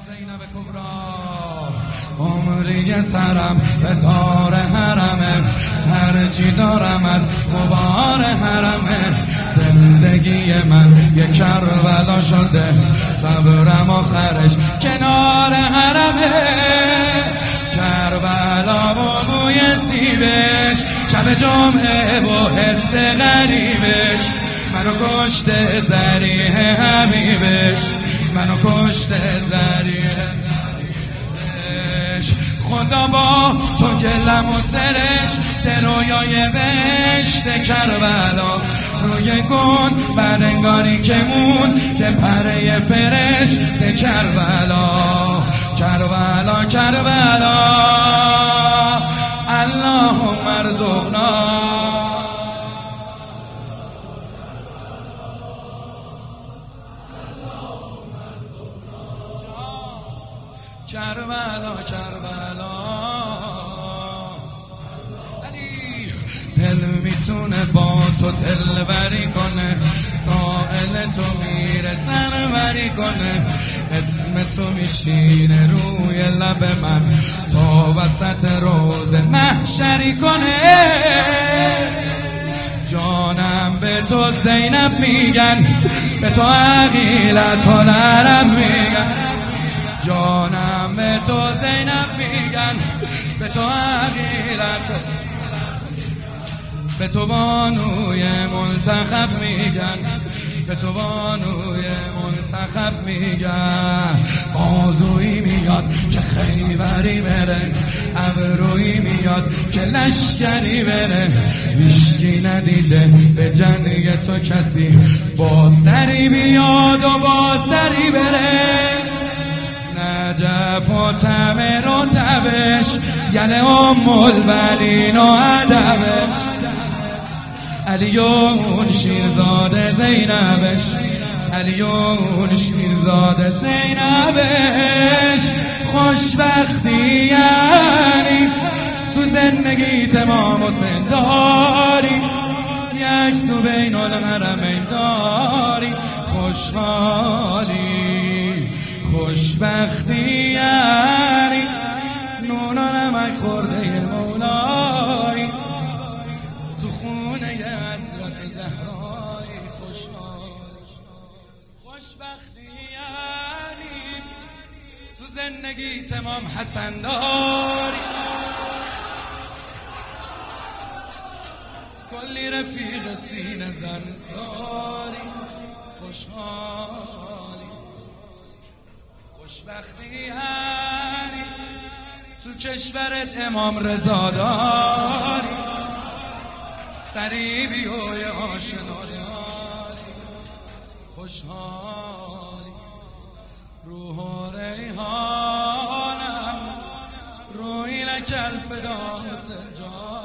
زینب کبرا عمری سرم به دار حرمه، هرچی دارم از غبار حرمه. زندگی من یک کربلا شده، قبرم آخرش کنار حرمه. کربلا و بوی سیبش، شب جمعه و حس غریبش، منو کشته ذریح حبیبش، منو کشته ذریح حبیبش. خدا با تو گلم و سرش، در رویای بهشت کربلا روی گون برنگاری که مون که پره فرشت کربلا. کربلا کربلا اللهم ارزقنا. کربلا کربلا علی دل میتونه با تو دل بری کنه، سائل تو میره سروری کنه، اسم تو میشینه روی لب من تا وسط روز محشری کنه. جانم به تو زینب میگن، به تو عقیلت و نرم میگن. جانم به تو زینب میگن، به تو عقیلت، به تو بانوی منتخب میگن، به تو بانوی منتخب میگن. بازویی میاد که خیبری بره، ابرویی میاد که لشکری بره. هیچکی ندیده به جنگ تو کسی، با سری بیاد و با سری بره. نجف و تمر و تبش، یل ام البنین و ادبش. علی اون شیرزاده زینبش، علی اون شیرزاده زینبش. خوشبختی یعنی تو زندگی تمام حسین داری، یک سو بین الحرمین داری. خوشحالی خوشبختی یعنی نون و نمک خورده مولایی، تو خونه حضرت زهرایی. خوشبختی یعنی تو زندگی تمام حسن داری، کلی رفیق سینه زن داری. خوشحالی خوشبختی یعنی تو کشورت امام رضا داری، غریبی و آشنا داری. خوشحالی روح و ریحانم روی لکل فدا سنجا.